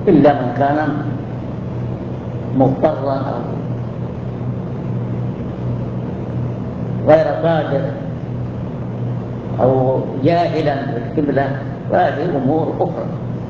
إلا من كان مضطرا أو غير قادر أو جاهلا بالقبلة، وهذه أمور أخرى.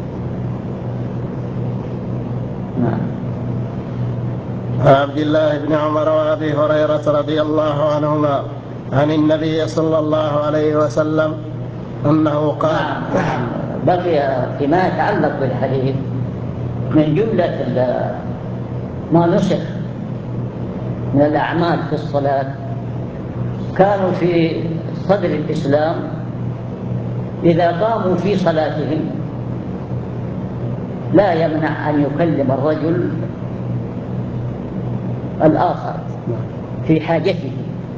نعم. عن عبد الله بن عمر وأبي هريرة رضي الله عنهما عن النبي صلى الله عليه وسلم أنه قال. نعم. بقي فيما يتعلق بالحديث من جملة ما نسخ من الأعمال في الصلاة. كانوا في صدر الإسلام إذا قاموا في صلاتهم لا يمنع أن يكلم الرجل الآخر في حاجته،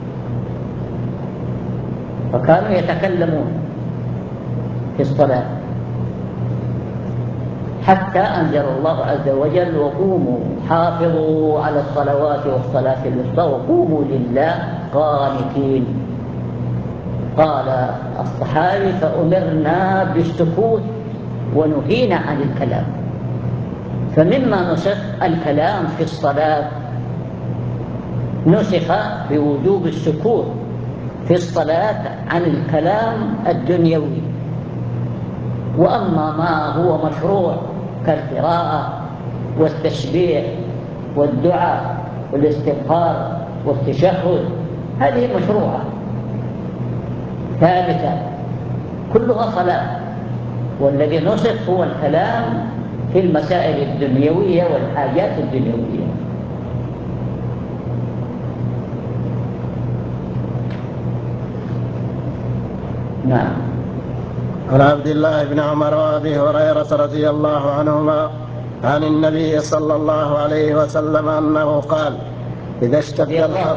فكانوا يتكلمون في الصلاة حتى أنزل الله عز وجل: وقوموا حافظوا على الصلوات والصلاة الوسطى وقوموا لله قانتين. قال الصحابي: فأمرنا بالسكوت ونهينا عن الكلام. فمما نسخ الكلام في الصلاة نسخ بوجوب السكوت في الصلاة عن الكلام الدنيوي. وأما ما هو مشروع كالقراءة والتسبيح والدعاء والاستغفار والتشهد، هذه مشروعة ثابتة كلها صلاة. والذي نسخ هو الكلام في المسائل الدنيوية والحاجات الدنيوية. نعم. عن عبد الله بن عمر وأبي هريرة رضي الله عنهما عن النبي صلى الله عليه وسلم أنه قال: إذا اشتد الحر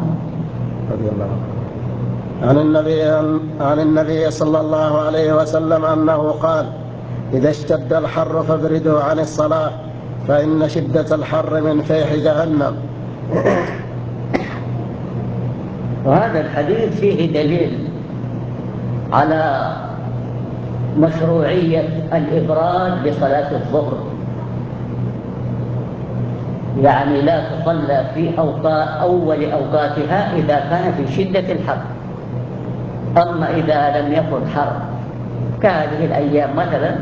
عن النبي صلى الله عليه وسلم أنه قال: إذا اشتد الحر فابردوا عن الصلاة فإن شدة الحر من فيح جهنم. وهذا الحديث فيه دليل على مشروعية الإبراد بصلاة الظهر، يعني لا تصلى في أول أوقاتها إذا كان في شدة الحر. أما إذا لم يكن حر كهذه الأيام مثلا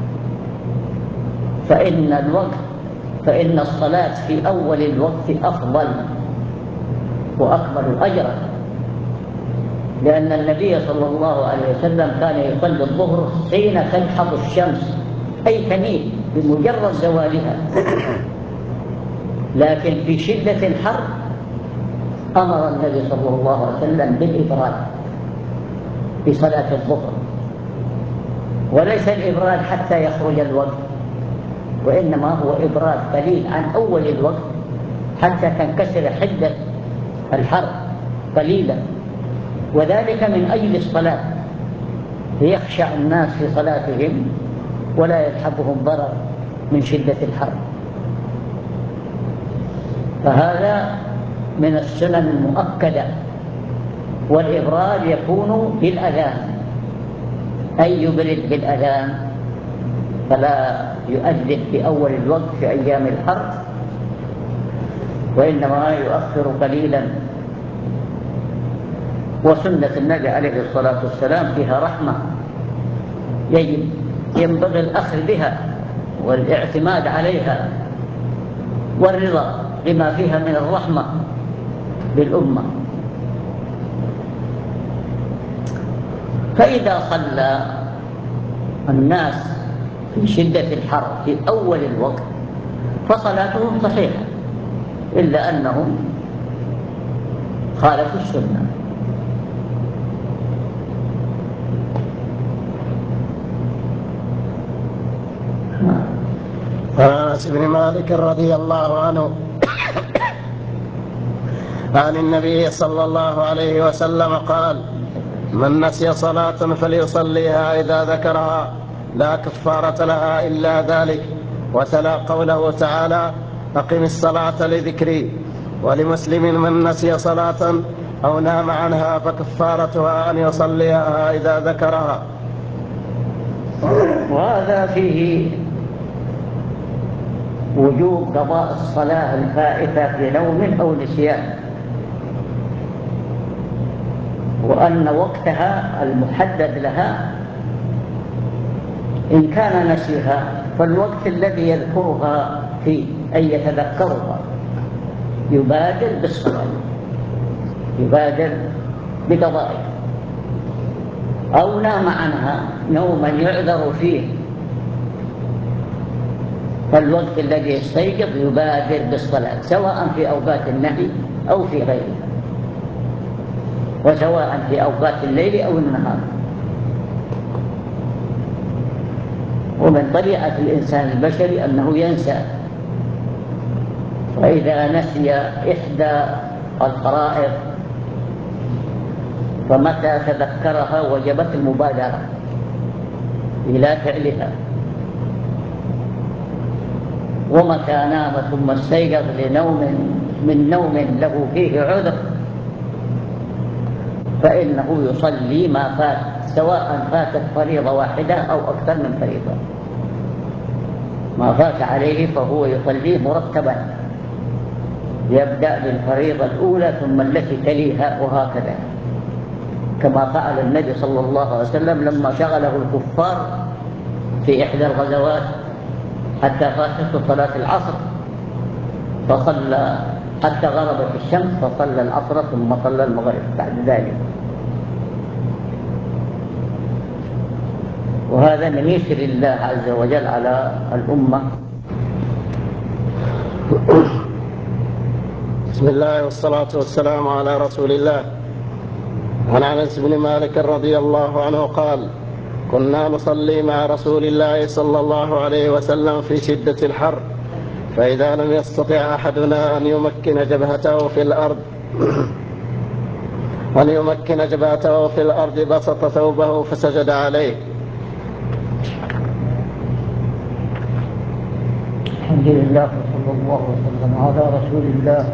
فإن الصلاة في أول الوقت أفضل وأكبر أجرا، لأن النبي صلى الله عليه وسلم كان يصلي الظهر حين تنحط الشمس، أي تميل بمجرد زوالها. لكن في شدة الحر أمر النبي صلى الله عليه وسلم بالإبراد في صلاة الظهر، وليس الإبراد حتى يخرج الوقت، وإنما هو إبراد قليل عن أول الوقت حتى تنكسر حدة الحر قليلا، وذلك من أجل الصلاة، ليخشع الناس في صلاتهم ولا يلحقهم ضرر من شدة الحر. فهذا من السنن المؤكدة. والإبراد يكون بالأذان، أي يبرد بالأذان، فلا يؤذن في أول الوقت في أيام الحر، وإنما يؤخر قليلا. وسنة النبي عليه الصلاة والسلام فيها رحمة، ينبغي الأخذ بها والاعتماد عليها والرضا بما فيها من الرحمة بالأمة. فإذا صلى الناس في شدة الحر في أول الوقت فصلاتهم صحيحة، إلا أنهم خالفوا السنة. عن أنس بن مالك رضي الله عنه عن النبي صلى الله عليه وسلم قال: من نسي صلاة فليصليها إذا ذكرها لا كفارة لها إلا ذلك. وتلا قوله تعالى: أقم الصلاة لذكري. ولمسلم: من نسي صلاة أو نام عنها فكفارتها أن يصليها إذا ذكرها. وهذا فيه وجوب قضاء الصلاة الفائتة في نوم أو نسيان، وأن وقتها المحدد لها إن كان نسيها فالوقت الذي يذكرها فيه أي يتذكرها يبادر بالصلاة، يبادر بقضائها، أو نام عنها نوما يعذر فيه فالوقت الذي يستيقظ يبادر بالصلاة، سواء في أوقات النهي أو في غيرها، وسواء في أوقات الليل أو النهار. ومن طبيعة الإنسان البشري أنه ينسى، وإذا نسي إحدى الفرائض فمتى تذكرها وجبت المبادرة إلى فعلها، ومتى نام ثم استيقظ من نوم له فيه عذر فإنه يصلي ما فات، سواء فاتت فريضة واحدة أو أكثر من فريضة، ما فات عليه فهو يصليه مرتبا، يبدأ بالفريضة الأولى ثم التي تليها وهكذا، كما فعل النبي صلى الله عليه وسلم لما شغله الكفار في إحدى الغزوات حتى فاتته صلاة العصر فصلى حتى غربت الشمس فصلى العصر ثم صلى المغرب بعد ذلك. وهذا من يسر الله عز وجل على الأمة. بسم الله والصلاة والسلام على رسول الله. عن أنس بن مالك رضي الله عنه قال: كنا نصلي مع رسول الله صلى الله عليه وسلم في شدة الحر، فإذا لم يستطع أحدنا أن يمكن جبهته في الأرض بسط ثوبه فسجد عليه. الحمد لله وصلى الله وسلم على رسول الله.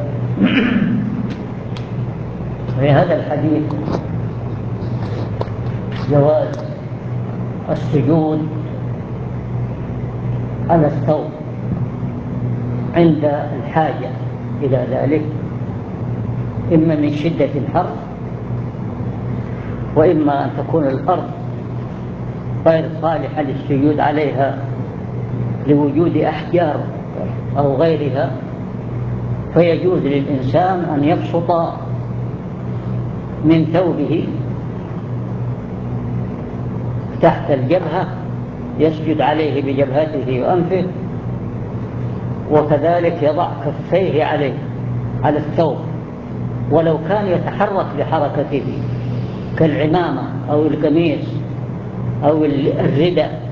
في هذا الحديث جواز السجود على الثوب عند الحاجة إلى ذلك، إما من شدة الحر وإما أن تكون الأرض غير صالحة للسجود عليها لوجود أحجار أو غيرها، فيجوز للإنسان أن يبسط من ثوبه تحت الجبهة يسجد عليه بجبهته وأنفه، وكذلك يضع كفيه على الثوب ولو كان يتحرك بحركته كالعمامة أو القميص أو الرداء،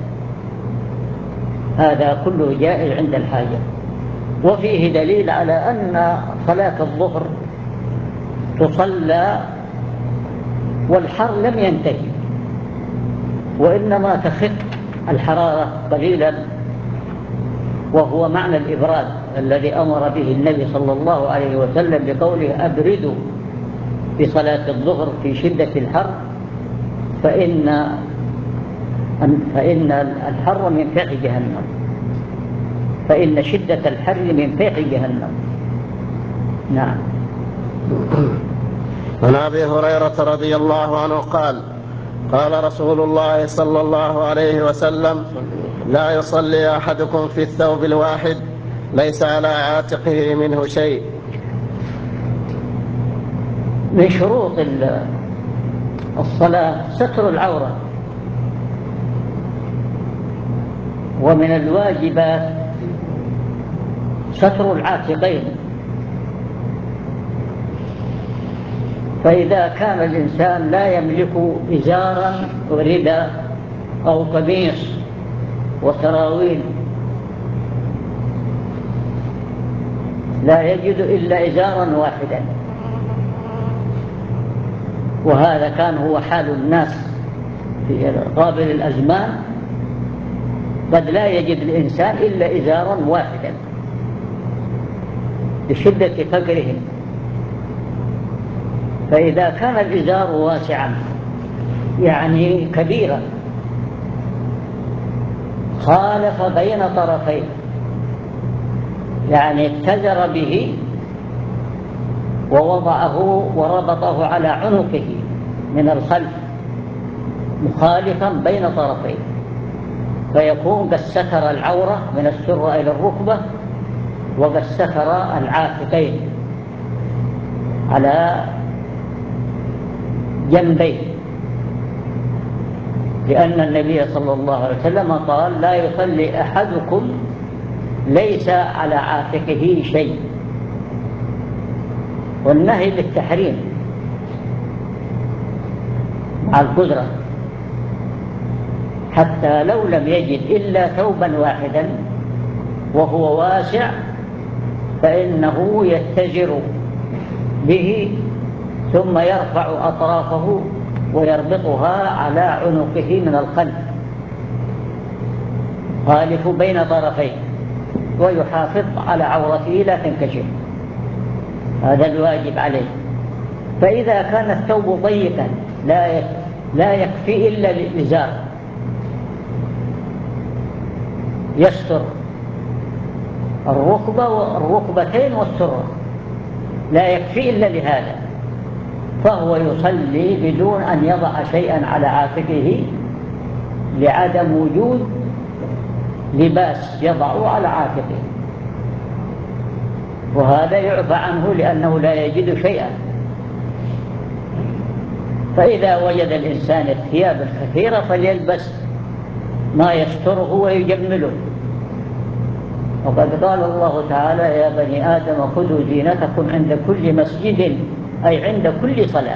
هذا كله جائز عند الحاجة. وفيه دليل على أن صلاة الظهر تصلى والحر لم ينتهي، وإنما تخف الحرارة قليلا، وهو معنى الإبراد الذي أمر به النبي صلى الله عليه وسلم بقوله: أبردوا بصلاة الظهر في شدة الحر فإن الحر من فيح جهنم، فإن شدة الحر من فيح جهنم. نعم. عن أبي هريرة رضي الله عنه قال: قال رسول الله صلى الله عليه وسلم: لا يصلي أحدكم في الثوب الواحد ليس على عاتقه منه شيء. من شروط الصلاة ستر العورة، ومن الواجبات ستر العاتقين، فإذا كان الإنسان لا يملك إزارا ورداء أو قميص وسراويل، لا يجد إلا إزارا واحدا، وهذا كان هو حال الناس في قابل الأزمان، قد لا يجد الإنسان إلا إزارا واحدا لشدة فقرهم، فإذا كان الإزار واسعا يعني كبيرا خالف بين طرفيه يعني اتزر به ووضعه وربطه على عنقه من الخلف مخالفا بين طرفيه، فيكون قد ستر العورة من السرة إلى الركبة وقد ستر العاتقين على جنبيه، لأن النبي صلى الله عليه وسلم قال: لا يصلي أحدكم ليس على عاتقه شيء، والنهي بالتحريم مع القدرة، حتى لو لم يجد إلا ثوبا واحدا وهو واسع فإنه يتزر به ثم يرفع أطرافه ويربطها على عنقه من الخلف خالف بين طرفيه، ويحافظ على عورته لا تنكشف، هذا الواجب عليه. فإذا كان الثوب ضيقا لا يكفي إلا الإزار يستر الركبة والركبتين والسرة، لا يكفي إلا لهذا، فهو يصلي بدون أن يضع شيئا على عاتقه لعدم وجود لباس يضع على عاتقه، وهذا يعفى عنه لأنه لا يجد شيئا. فإذا وجد الإنسان الثياب الكثيرة فليلبس ما يستره ويجمله، وقد قال الله تعالى: يا بني آدم خذوا زينتكم عند كل مسجد، أي عند كل صلاة.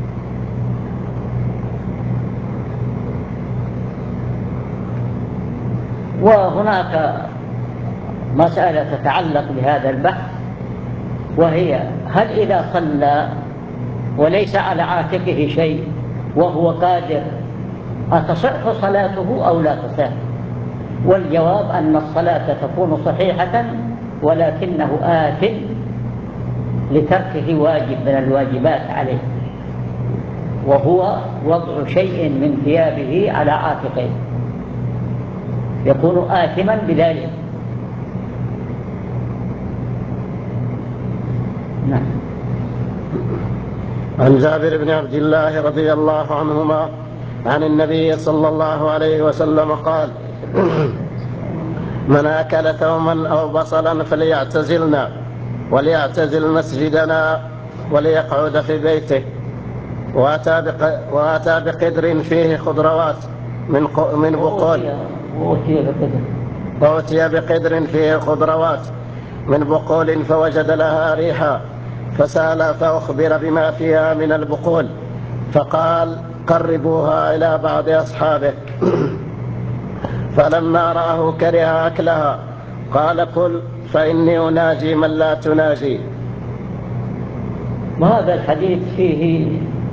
وهناك مسألة تتعلق بهذا البحث، وهي: هل إذا صلى وليس على عاتقه شيء وهو قادر أتصح صلاته أو لا تصح؟ والجواب أن الصلاة تكون صحيحة، ولكنه آثم لتركه واجب من الواجبات عليه، وهو وضع شيء من ثيابه على عاتقه، يكون آثما بذلك. نعم. عن جابر بن عبد الله رضي الله عنهما عن النبي صلى الله عليه وسلم قال: من أكل ثوما أو بصلا فليعتزلنا وليعتزل مسجدنا وليقعد في بيته. وأتى بقدر فيه خضروات من بقول، وأتي بقدر فيه خضروات من بقول فوجد لها ريحا، فسأل فأخبر بما فيها من البقول، فقال: قربوها إلى بعض أصحابه. فلما رآه كره أكلها قال: كل فإني أناجي من لا تناجي. وهذا الحديث فيه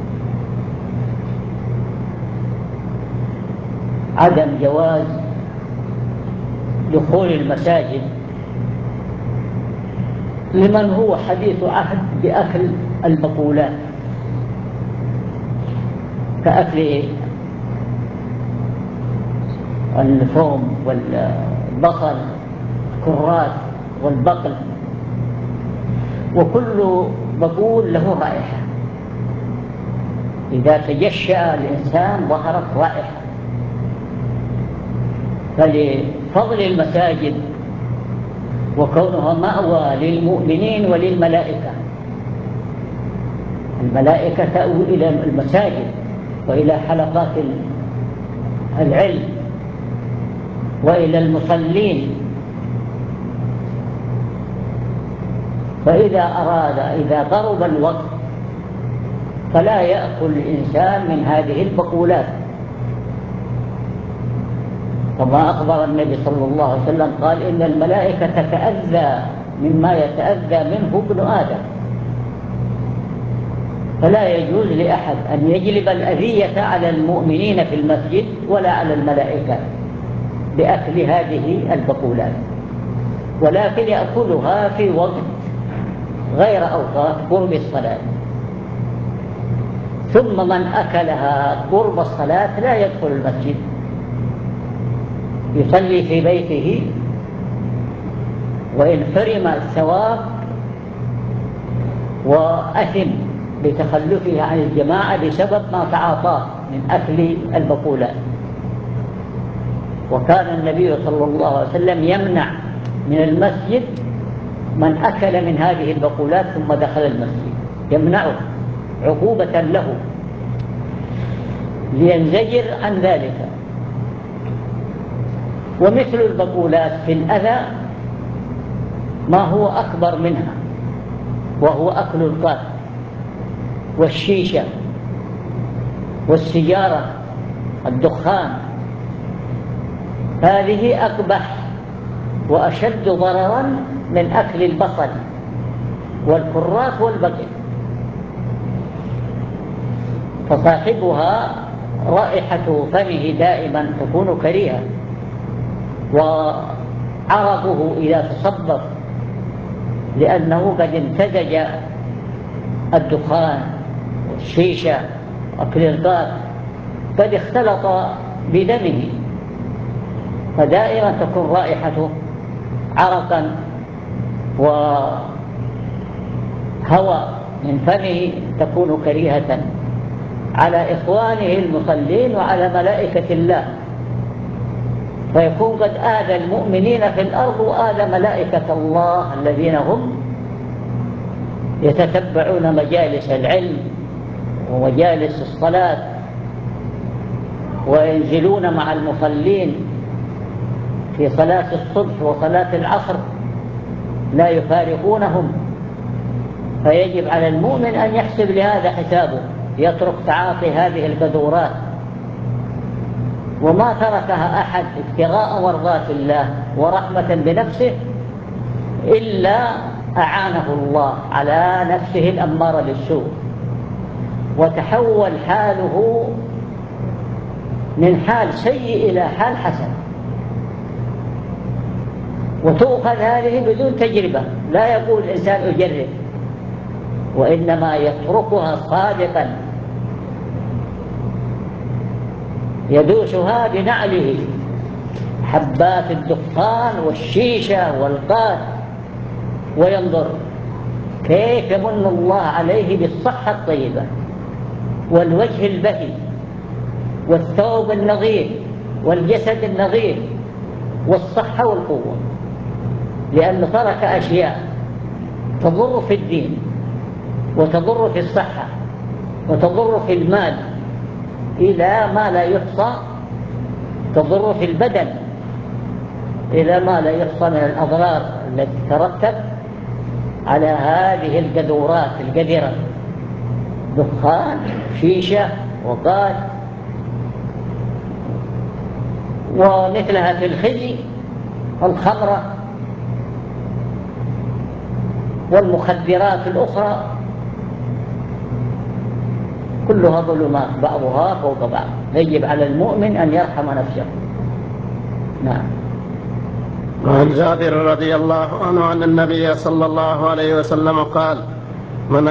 عدم جواز دخول المساجد لمن هو حديث عهد بأكل البقولات، كأكل الثوم والبصل والكرات والبقل، وكل بقول له رائحة، إذا تجشأ الإنسان ظهرت رائحة. فلفضل المساجد وكونها مأوى للمؤمنين وللملائكة، الملائكة تأوي إلى المساجد وإلى حلقات العلم وإلى المصلين، إذا قرب الوقت فلا يأكل الإنسان من هذه البقولات، كما أخبر النبي صلى الله عليه وسلم قال: إن الملائكة تتأذى مما يتأذى منه ابن آدم، فلا يجوز لأحد أن يجلب الأذية على المؤمنين في المسجد ولا على الملائكة بأكل هذه البقولات، ولكن يأكلها في وقت غير أوقات قرب الصلاة. ثم من أكلها قرب الصلاة لا يدخل المسجد، يصلي في بيته وإن حرم الثواب وأثم بتخلفه عن الجماعة بسبب ما تعاطاه من أكل البقولات. وكان النبي صلى الله عليه وسلم يمنع من المسجد من أكل من هذه البقولات ثم دخل المسجد، يمنعه عقوبة له لينزجر عن ذلك. ومثل البقولات في الأذى ما هو أكبر منها، وهو أكل القات والشيشة والسيجارة، الدخان، هذه أقبح وأشد ضررا من أكل البصل والكراث والبقل. فصاحبها رائحة فمه دائما تكون كريهة، وعرقه إذا تصبب لأنه قد امتزج الدخان والشيشة وأكل القات قد اختلط بدمه، فدائما تكون رائحته عرقا وهوى من فمه تكون كريهة على إخوانه المصلين وعلى ملائكة الله، فيكون قد آذى المؤمنين في الأرض وآذى ملائكة الله الذين هم يتتبعون مجالس العلم ومجالس الصلاة وينزلون مع المصلين في صلاة الصبح وصلاة العصر لا يفارقونهم. فيجب على المؤمن أن يحسب لهذا حسابه، يترك تعاطي هذه القذورات. وما تركها أحد ابتغاء مرضات الله ورحمة بنفسه إلا أعانه الله على نفسه الأمارة بالسوء، وتحول حاله من حال سيء إلى حال حسن. وتؤخذ هذه بدون تجربة، لا يقول الإنسان أجرب، وإنما يتركها صادقا يدوسها بنعله، حبات الدخان والشيشة والقات، وينظر كيف يمن الله عليه بالصحة الطيبة والوجه البهي والثوب النظيف والجسد النظيف والصحة والقوة، لأنه ترك أشياء تضر في الدين وتضر في الصحة وتضر في المال إلى ما لا يحصى، تضر في البدن إلى ما لا يحصى من الأضرار التي ترتب على هذه القذورات القذرة، دخان، شيشة، وقات. ومثلها في الخزي الخمرة والمخدرات الأخرى، كلها ظلمات بعضها فوق بعض، يجب على المؤمن أن يرحم نفسه. نعم. وعن جابر رضي الله عنه أن النبي صلى الله عليه وسلم قال: من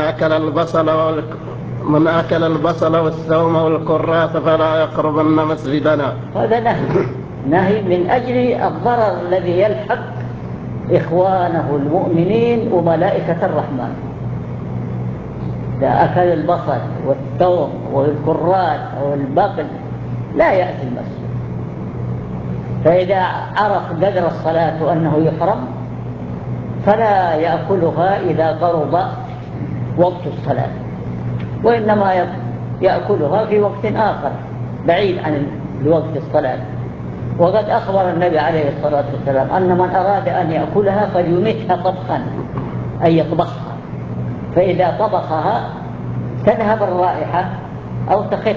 أكل البصل والثوم والكراث فلا يقربن مسجدنا. هذا نهي من أجل الضرر الذي يلحق إخوانه المؤمنين وملائكة الرحمن. إذا أكل البصل والثوم والكراث والبقل لا يأتي المسجد، فإذا عرف قدر الصلاة وأنه يحرم فلا يأكلها إذا قرب وقت الصلاة، وإنما يأكلها في وقت آخر بعيد عن وقت الصلاة. وقد أخبر النبي عليه الصلاة والسلام أن من أراد أن يأكلها فليمتها طبخا، أي يطبخها، فإذا طبخها تذهب الرائحة أو تخف.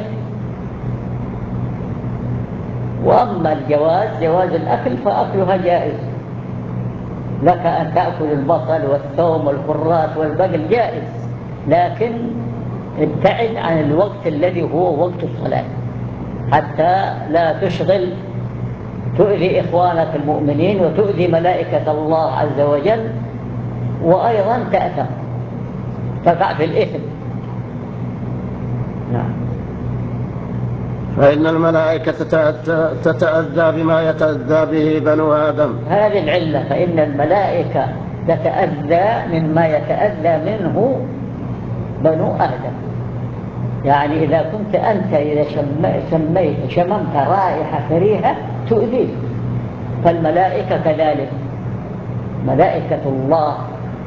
وأما جواز الأكل فأكلها جائز، لك أن تأكل البصل والثوم والكراث والبقل جائز، لكن ابتعد عن الوقت الذي هو وقت الصلاة حتى لا تشغل، تؤذي إخوانك المؤمنين وتؤذي ملائكة الله عز وجل، وأيضا تأثم تقع في الإثم. نعم. فإن الملائكة تتأذى بما يتأذى به بنو آدم. هذه العلة، فإن الملائكة تتأذى مما يتأذى منه بنو آدم. يعني إذا كنت أنت إذا شممت رائحة كريهة تؤذيك، فالملائكة كذلك. ملائكة الله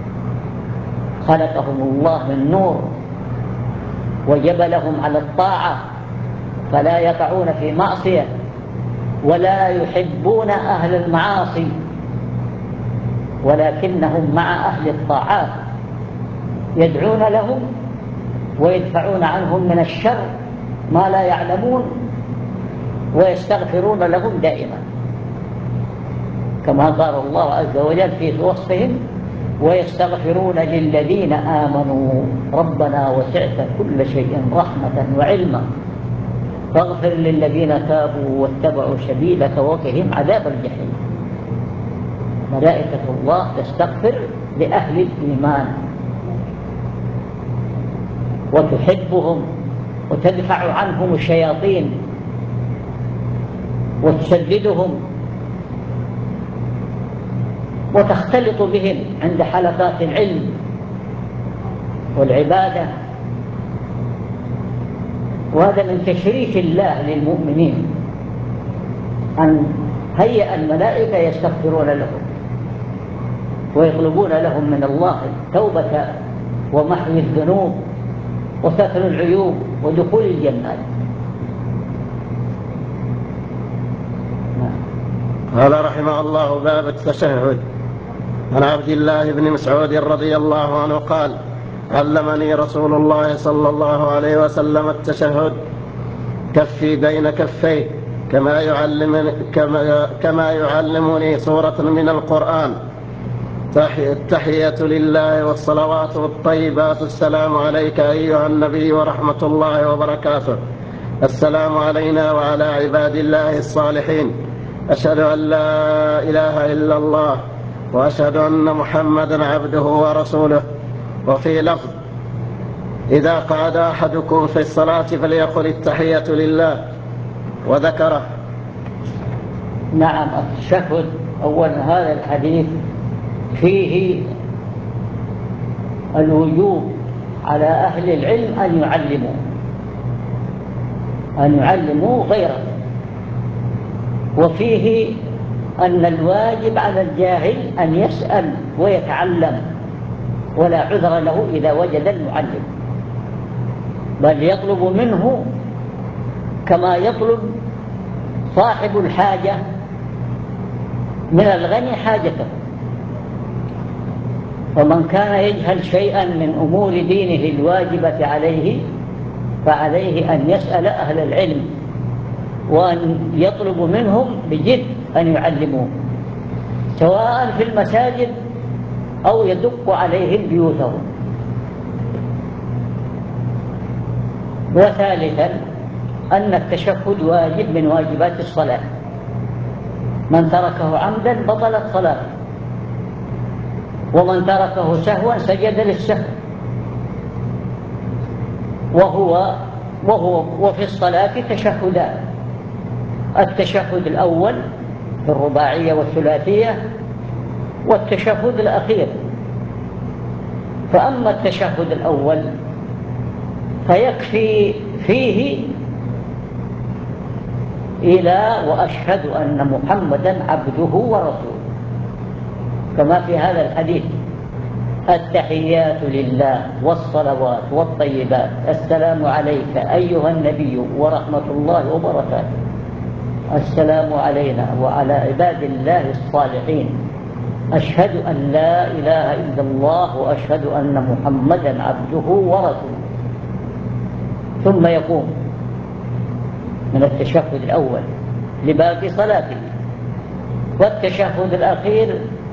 خلقهم الله من نور وجبلهم على الطاعة، فلا يقعون في معصية ولا يحبون أهل المعاصي، ولكنهم مع أهل الطاعات يدعون لهم ويدفعون عنهم من الشر ما لا يعلمون، ويستغفرون لهم دائما، كما قال الله عز وجل في وصفهم: ويستغفرون للذين آمنوا ربنا وسعت كل شيء رحمة وعلما فاغفر للذين تابوا واتبعوا سبيلك وقهم عذاب الجحيم. ملائكة الله تستغفر لأهل الإيمان وتحبهم وتدفع عنهم الشياطين وتسددهم وتختلط بهم عند حلقات العلم والعبادة. وهذا من تشريف الله للمؤمنين أن هيئ الملائكة يستغفرون لهم ويطلبون لهم من الله التوبة ومحو الذنوب وستر العيوب ودخول الجنات. قال رحمه الله: باب التشهد. عن عبد الله بن مسعود رضي الله عنه قال: علمني رسول الله صلى الله عليه وسلم التشهد كفي بين كفيه كما يعلمني سورة من القرآن: التحية لله والصلوات والطيبات، السلام عليك أيها النبي ورحمة الله وبركاته، السلام علينا وعلى عباد الله الصالحين، أشهد أن لا إله إلا الله وأشهد أن محمدا عبده ورسوله. وفي لفظ: إذا قعد أحدكم في الصلاة فليقل التحية لله، وذكره. نعم، التشهد أولا هذا الحديث فيه الوجوب على أهل العلم أن يعلموا غيره، وفيه أن الواجب على الجاهل أن يسأل ويتعلم، ولا عذر له إذا وجد المعلم، بل يطلب منه كما يطلب صاحب الحاجة من الغني حاجته. ومن كان يجهل شيئا من أمور دينه الواجبة عليه فعليه أن يسأل أهل العلم وأن يطلب منهم بجد أن يعلموه، سواء في المساجد أو يدق عليهم بيوتهم. وثالثا أن التشهد واجب من واجبات الصلاة، من تركه عمدا بطلت صلاته، ومن تركه سهوا سجد للسهو. وفي الصلاة تشهدان: التشهد الأول في الرباعية والثلاثية، والتشهد الأخير. فأما التشهد الأول فيكفي فيه إلى وأشهد أن محمدا عبده ورسوله، كما في هذا الحديث: التحيات لله والصلوات والطيبات، السلام عليك أيها النبي ورحمة الله وبركاته، السلام علينا وعلى عباد الله الصالحين، أشهد أن لا إله إلا الله وأشهد أن محمدا عبده ورسوله. ثم يقوم من التشهد الأول لباقي صلاته. والتشهد الأخير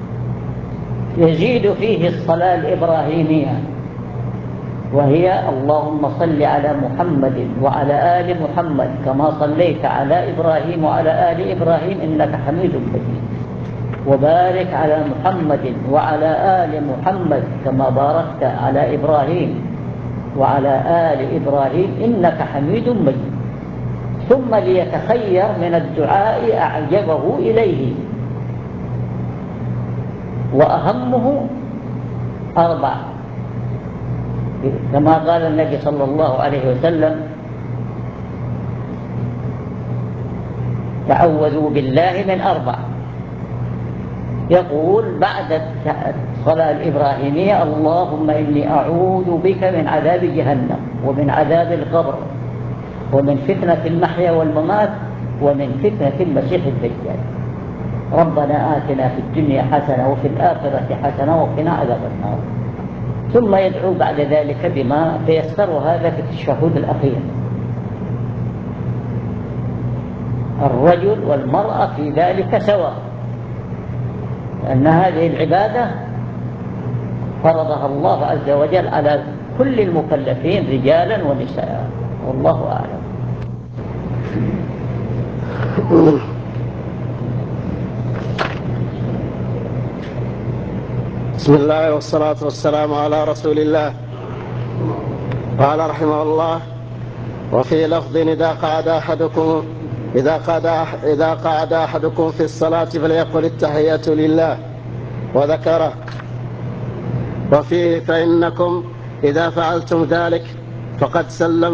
يزيد فيه الصلاة الإبراهيمية، وهي: اللهم صل على محمد وعلى آل محمد كما صليت على إبراهيم وعلى آل إبراهيم إنك حميد مجيد، وبارك على محمد وعلى آل محمد كما باركت على إبراهيم وعلى آل إبراهيم إنك حميد مجيد. ثم ليتخير من الدعاء أعجبه إليه، وأهمه 4 كما قال النبي صلى الله عليه وسلم: تعوذوا بالله من 4. يقول بعد الصلاة الإبراهيمية: اللهم إني أعوذ بك من عذاب جهنم ومن عذاب القبر ومن فتنة المحيا والممات ومن فتنة المسيح الدجال، ربنا آتنا في الدنيا حسنة وفي الآخرة حسنة وقنا عذاب النار. ثم يدعو بعد ذلك بما تيسر، هذا في التشهد الأخير. الرجل والمرأة في ذلك سواء، لأن هذه العبادة فرضها الله عز وجل على كل المكلفين رجالا ونساء، والله أعلم. بسم الله والصلاة والسلام على رسول الله. قال رحمه الله: وفي لفظ إذا قعد أحدكم في الصلاة فليقل التحية لله، وذكره. وفيه: فإنكم إذا فعلتم ذلك فقد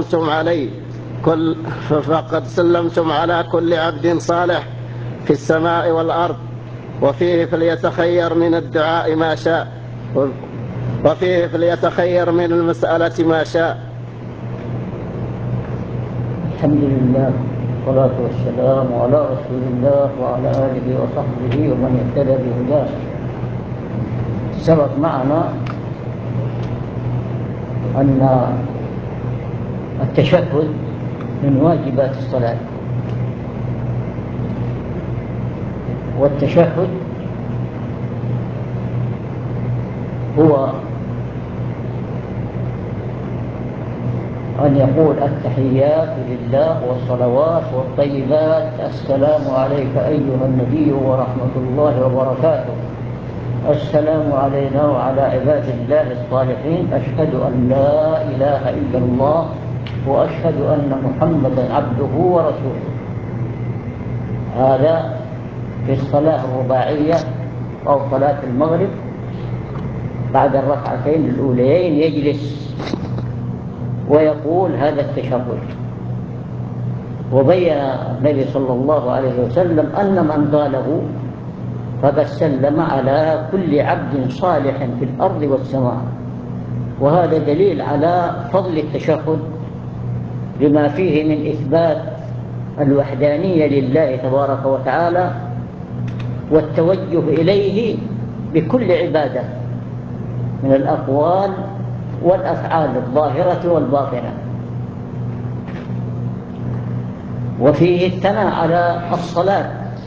سلمتم على كل عبد صالح في السماء والأرض. وفيه: فليتخير من الدعاء ما شاء، وفيه: فليتخير من المسألة ما شاء. الحمد لله والصلاة والسلام على رسول الله وعلى آله وصحبه ومن اهتدى بهداه. سبق معنا أن التشهد من واجبات الصلاة، والتشهد هو أن يقول التحيات لله والصلوات والطيبات: السلام عليك أيها النبي ورحمة الله وبركاته، السلام علينا وعلى عباد الله الصالحين، أشهد أن لا إله إلا الله وأشهد أن محمدا عبده ورسوله. هذا في الصلاة الرباعية أو صلاة المغرب بعد الركعتين الأوليين يجلس ويقول هذا التشهد. وبين النبي صلى الله عليه وسلم أن من قاله فقد سلم على كل عبد صالح في الأرض والسماء. وهذا دليل على فضل التشهد بما فيه من إثبات الوحدانية لله تبارك وتعالى والتوجه إليه بكل عبادة من الأقوال والأفعال الظاهرة والباطنة. وفيه الثناء على الصلاة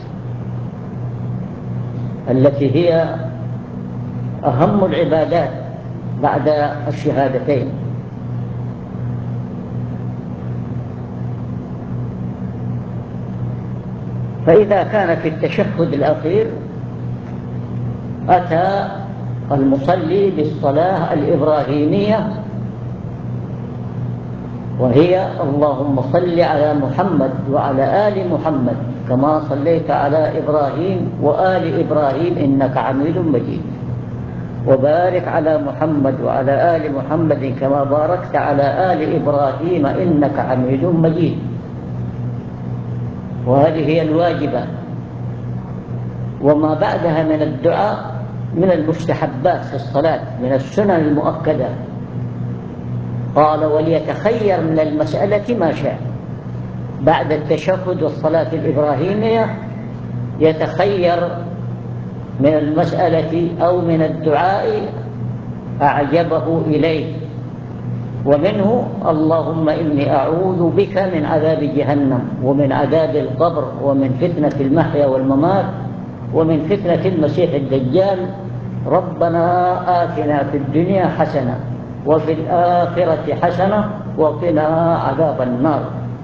التي هي أهم العبادات بعد الشهادتين. فإذا كان في التشهد الأخير أتى المصلي بالصلاة الإبراهيمية، وهي: اللهم صل على محمد وعلى آل محمد كما صليت على إبراهيم وآل إبراهيم إنك حميد مجيد، وبارك على محمد وعلى آل محمد كما باركت على آل إبراهيم إنك حميد مجيد. وهذه هي الواجبة، وما بعدها من الدعاء من المستحبات في الصلاة من السنن المؤكدة. قال: وليتخير من المسألة ما شاء. بعد التشهد والصلاة الإبراهيمية يتخير من المسألة أو من الدعاء أعجبه إليه، ومنه: اللهم إني أعوذ بك من عذاب جهنم ومن عذاب القبر ومن فتنة المحيا والممات ومن فتنة المسيح الدجال، ربنا آتنا في الدنيا حسنة وفي الآخرة حسنة وقنا عذاب النار.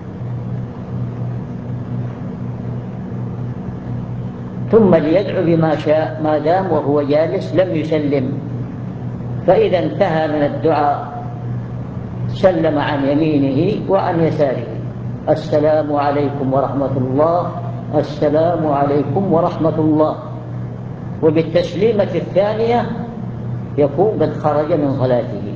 ثم ليدعو بما شاء ما دام وهو جالس لم يسلم. فإذا انتهى من الدعاء سلم عن يمينه وعن يساره، السلام عليكم ورحمة الله، السلام عليكم ورحمة الله. وبالتسليمة الثانية يكون قد خرج من صلاته.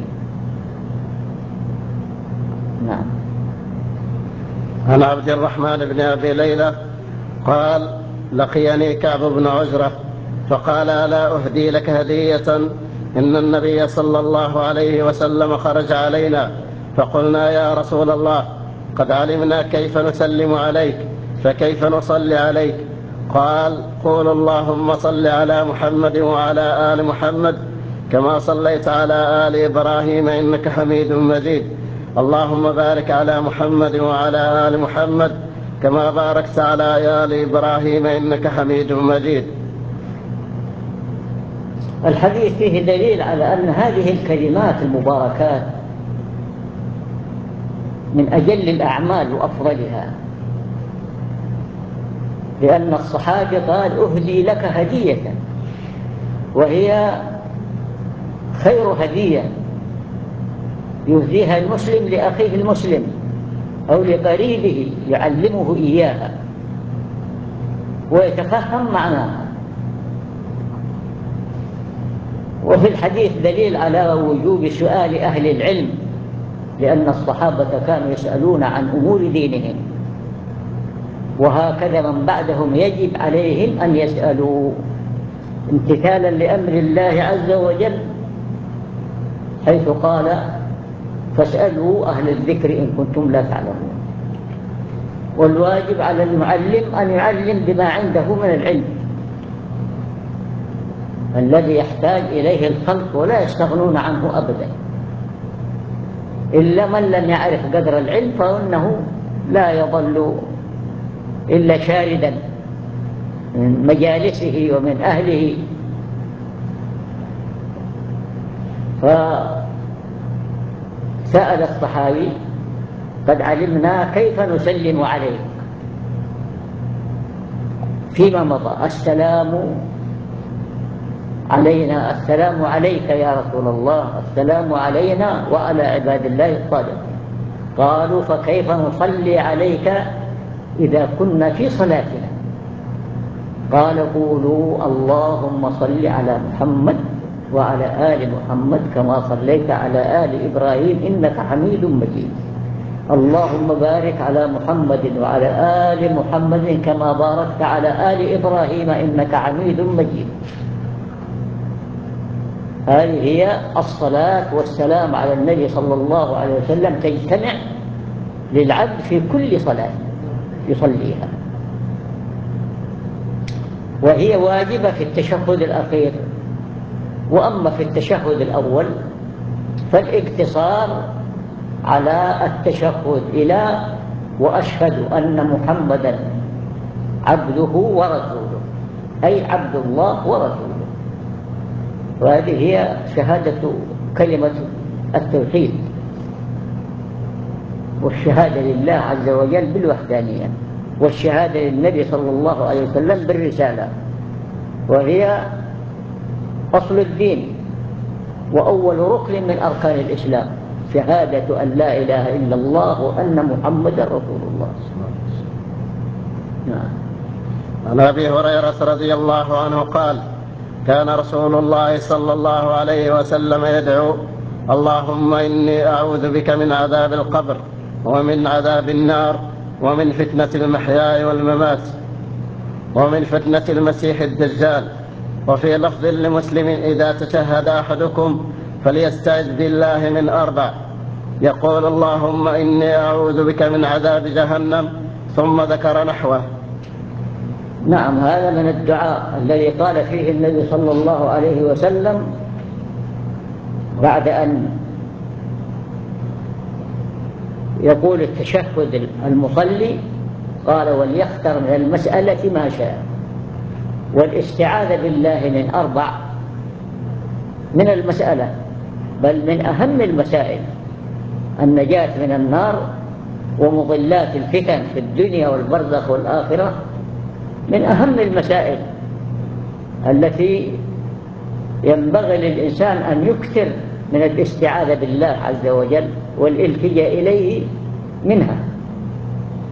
نعم. عن عبد الرحمن بن أبي ليلى قال: لقيني كعب بن عجرة فقال: ألا أهدي لك هدية؟ إن النبي صلى الله عليه وسلم خرج علينا، فقلنا: يا رسول الله، قد علمنا كيف نسلم عليك، فكيف نصلي عليك؟ قال: قول اللهم صل على محمد وعلى آل محمد كما صليت على آل إبراهيم إنك حميد مجيد، اللهم بارك على محمد وعلى آل محمد كما باركت على آل إبراهيم إنك حميد مجيد. الحديث فيه دليل على أن هذه الكلمات المباركات من أجل الأعمال وأفضلها، لأن الصحابي قال: أهدي لك هدية، وهي خير هدية يهديها المسلم لأخيه المسلم أو لقريبه يعلمه إياها ويتفهم معناها. وفي الحديث دليل على وجوب سؤال أهل العلم، لأن الصحابة كانوا يسألون عن أمور دينهم، وهكذا من بعدهم يجب عليهم أن يسألوا امتثالا لأمر الله عز وجل، حيث قال: فاسألوا أهل الذكر إن كنتم لا تعلمون. والواجب على المعلم أن يعلم بما عنده من العلم الذي يحتاج إليه الخلق ولا يستغنون عنه أبدا، إلا من لم يعرف قدر العلم فإنه لا يظل إلا شاردا من مجالسه ومن أهله. فسأل الصحابي: قد علمنا كيف نسلم عليك فيما مضى، السلام علينا، السلام عليك يا رسول الله، السلام علينا وعلى عباد الله الصالحين. قالوا: فكيف نصلي عليك إذا كنا في صلاتنا؟ قال: قولوا اللهم صل على محمد وعلى آل محمد كما صليت على آل إبراهيم إنك حميد مجيد، اللهم بارك على محمد وعلى آل محمد كما باركت على آل إبراهيم إنك حميد مجيد. هذه هي الصلاة والسلام على النبي صلى الله عليه وسلم، تجتمع للعبد في كل صلاة يصليها، وهي واجبة في التشهد الأخير. وأما في التشهد الأول فالاقتصار على التشهد إلى وأشهد أن محمدا عبده ورسوله، أي عبد الله ورسوله. وهذه هي شهادة كلمة التوحيد والشهادة لله عز وجل بالوحدانية، والشهادة للنبي صلى الله عليه وسلم بالرسالة، وهي أصل الدين وأول ركن من أركان الإسلام، شهادة أن لا إله إلا الله وأن محمدا رسول الله. نعم. عن أبي هريرة رضي الله عنه قال: كان رسول الله صلى الله عليه وسلم يدعو: اللهم إني أعوذ بك من عذاب القبر ومن عذاب النار ومن فتنة المحيا والممات ومن فتنة المسيح الدجال. وفي لفظ لمسلم: إذا تشهد أحدكم فليستعذ بالله من 4، يقول: اللهم إني أعوذ بك من عذاب جهنم، ثم ذكر نحوه. نعم، هذا من الدعاء الذي قال فيه النبي صلى الله عليه وسلم بعد أن يقول التشهد المصلي، قال: وليختر من المسألة ما شاء. والاستعاذة بالله من 4 من المسألة، بل من أهم المسائل، النجاة من النار ومضلات الفتن في الدنيا والبرزخ والآخرة، من أهم المسائل التي ينبغي للإنسان أن يكثر من الاستعاذة بالله عز وجل والالتجاء إليه منها.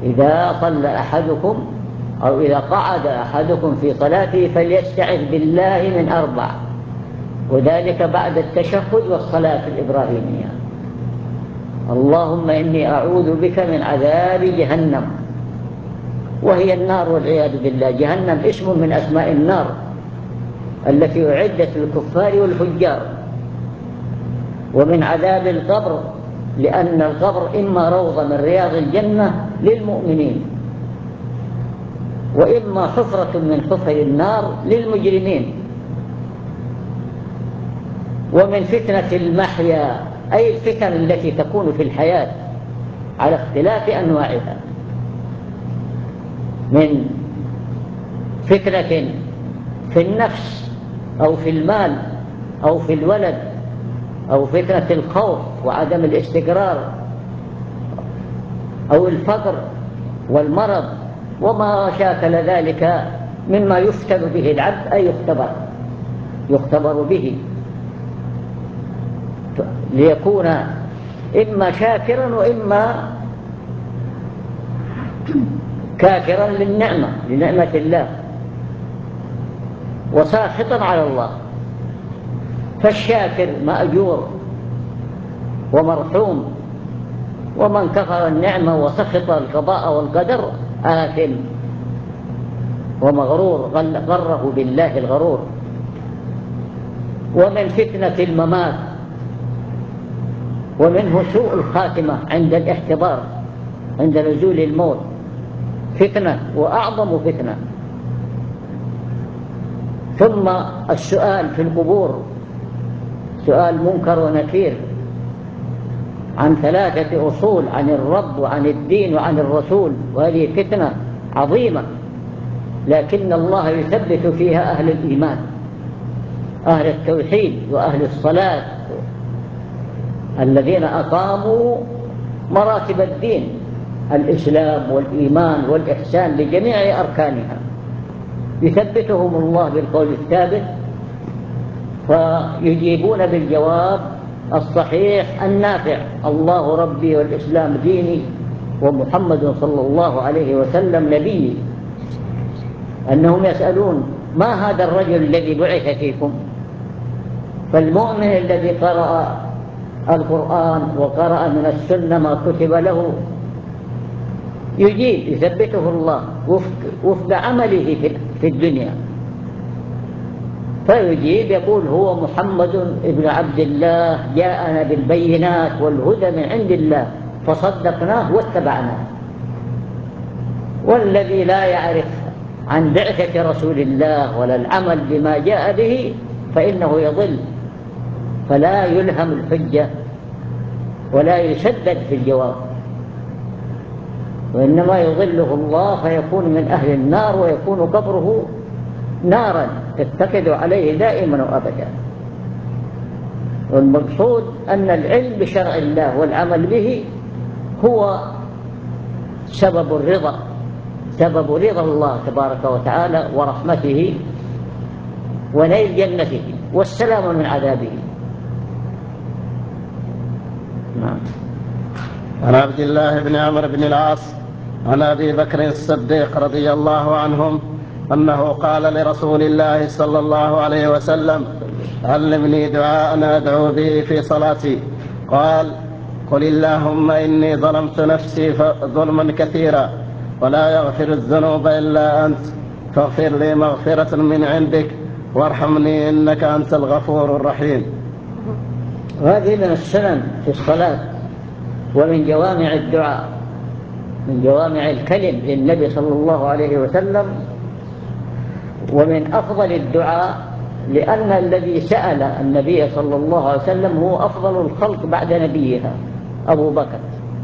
إذا صلى أحدكم أو إذا قعد أحدكم في صلاته فليستعذ بالله من 4، وذلك بعد التشهد والصلاة الإبراهيمية: اللهم إني أعوذ بك من عذاب جهنم، وهي النار والعياذ بالله. جهنم اسم من أسماء النار التي أعدت للكفار والفجار. ومن عذاب القبر، لأن القبر إما روضة من رياض الجنة للمؤمنين، وإما حفرة من حفر النار للمجرمين. ومن فتنة المحيا، أي الفتن التي تكون في الحياة على اختلاف أنواعها، من فتنة في النفس أو في المال أو في الولد، أو فتنة الخوف وعدم الاستقرار، أو الفقر والمرض وما شاكل ذلك مما يفتن به العبد، أي يختبر به ليكون إما شاكرا وإما كافرا لنعمة الله وساخطا على الله. فالشاكر مأجور ومرحوم، ومن كفر النعمة وسخط القضاء والقدر آثم ومغرور، غره بالله الغرور. ومن فتنة الممات، ومنه سوء الخاتمة عند الاحتضار، عند نزول الموت، فتنة وأعظم فتنة. ثم السؤال في القبور، سؤال منكر ونكير عن 3 أصول: عن الرب وعن الدين وعن الرسول، وهذه فتنة عظيمة، لكن الله يثبت فيها أهل الإيمان، أهل التوحيد وأهل الصلاة، الذين أقاموا مراتب الدين، الإسلام والإيمان والإحسان بجميع أركانها، يثبتهم الله بالقول الثابت، فيجيبون بالجواب الصحيح النافع: الله ربي والإسلام ديني ومحمد صلى الله عليه وسلم نبيي. أنهم يسألون: ما هذا الرجل الذي بعث فيكم؟ فالمؤمن الذي قرأ القرآن وقرأ من السنة ما كتب له يجيب، يثبته الله وفق عمله في الدنيا، فيجيب يقول: هو محمد ابن عبد الله جاءنا بالبينات والهدى من عند الله فصدقناه واتبعناه. والذي لا يعرف عن بعثة رسول الله ولا العمل بما جاء به فإنه يضل، فلا يلهم الحجة ولا يسدد في الجواب، وإنما يضله الله فيكون من أهل النار، ويكون قبره نارا تتقد عليه دائما وأبدا. والمقصود أن العلم بشرع الله والعمل به هو سبب رضا الله تبارك وتعالى ورحمته ونيل جنته والسلام من عذابه. نعم. عن عبد الله بن عمرو بن العاص عن أبي بكر الصديق رضي الله عنهم أنه قال لرسول الله صلى الله عليه وسلم: علمني دعاء أدعو به في صلاتي. قال: قل اللهم إني ظلمت نفسي ظلما كثيرا ولا يغفر الذنوب إلا أنت، فاغفر لي مغفرة من عندك وارحمني إنك أنت الغفور الرحيم. وهذه من السنن في الصلاة، ومن جوامع الدعاء، من جوامع الكلم للنبي صلى الله عليه وسلم، ومن أفضل الدعاء، لأن الذي سأل النبي صلى الله عليه وسلم هو أفضل الخلق بعد نبيها أبو بكر،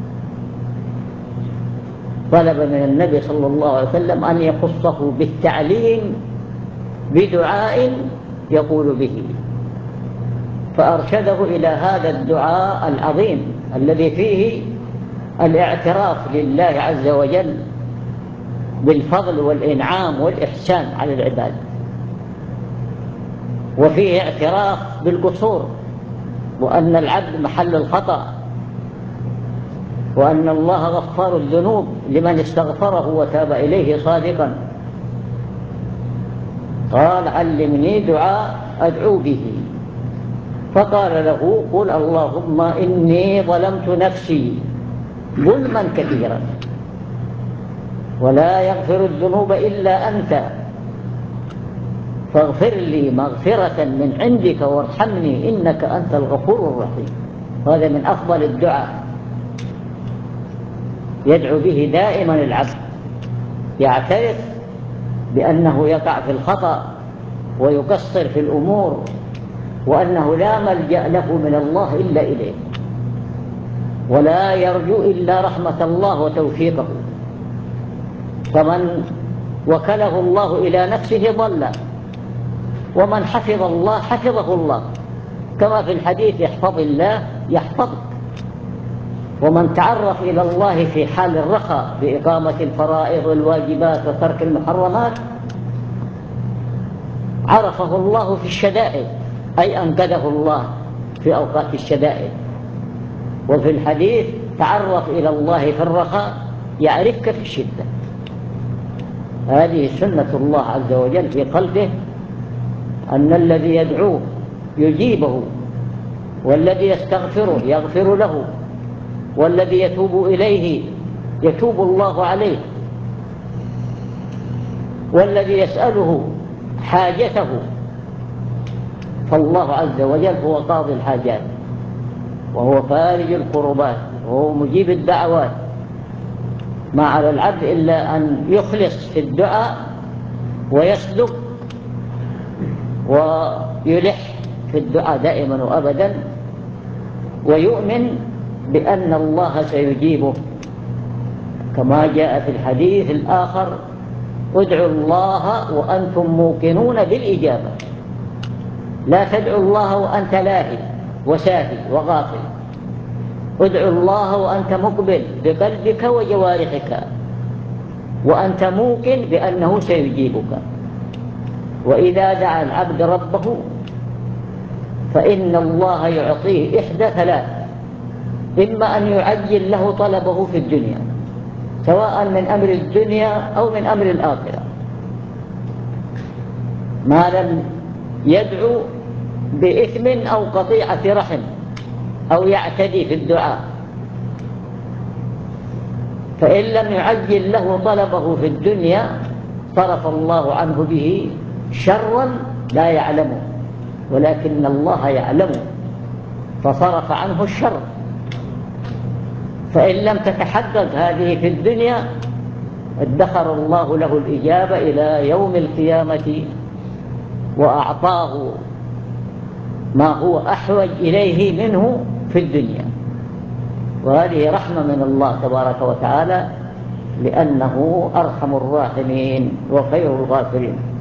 طلب من النبي صلى الله عليه وسلم أن يخصه بالتعليم بدعاء يقول به، فأرشده إلى هذا الدعاء العظيم الذي فيه الاعتراف لله عز وجل بالفضل والإنعام والإحسان على العباد، وفيه اعتراف بالقصور وأن العبد محل الخطأ، وأن الله غفار الذنوب لمن استغفره وتاب إليه صادقا. قال علمني دعاء أدعو به، فقال له قل اللهم إني ظلمت نفسي ظلما كثيرا ولا يغفر الذنوب إلا أنت فاغفر لي مغفرة من عندك وارحمني إنك أنت الغفور الرحيم. هذا من أفضل الدعاء يدعو به دائما العبد، يعترف بأنه يقع في الخطأ ويقصر في الأمور، وأنه لا ملجأ له من الله إلا إليه، ولا يرجو إلا رحمة الله وتوفيقه. فمن وكله الله إلى نفسه ضل، ومن حفظ الله حفظه الله، كما في الحديث يحفظ الله يحفظك. ومن تعرف إلى الله في حال الرخاء بإقامة الفرائض والواجبات وترك المحرمات عرفه الله في الشدائد، أي أنقذه الله في أوقات الشدائد. وفي الحديث تعرف إلى الله في الرخاء يعرفك في الشدة. هذه سنة الله عز وجل في قلبه، أن الذي يدعوه يجيبه، والذي يستغفره يغفر له، والذي يتوب إليه يتوب الله عليه، والذي يسأله حاجته فالله عز وجل هو قاضي الحاجات، وهو فارج الكربات، وهو مجيب الدعوات. ما على العبد إلا أن يخلص في الدعاء ويصدق ويلح في الدعاء دائما وأبدا، ويؤمن بأن الله سيجيبه، كما جاء في الحديث الآخر ادعوا الله وأنتم موقنون بالإجابة، لا تدعوا الله وأنت لاهي وساهي وغافل، ادعوا الله وأنت مقبل بقلبك وجوارحك وأنت موقن بأنه سيجيبك. وإذا دعا العبد ربه فإن الله يعطيه إحدى ثلاث: إما أن يعجل له طلبه في الدنيا، سواء من أمر الدنيا أو من أمر الآخرة، ما لم يدعو بإثم أو قطيعة رحم أو يعتدي في الدعاء. فإن لم يعجل له طلبه في الدنيا صرف الله عنه به شرا لا يعلمه، ولكن الله يعلمه فصرف عنه الشر. فإن لم تتحقق هذه في الدنيا ادخر الله له الإجابة إلى يوم القيامة وأعطاه ما هو أحوج إليه منه في الدنيا. وهذه رحمة من الله تبارك وتعالى، لأنه أرحم الراحمين وخير الغافرين.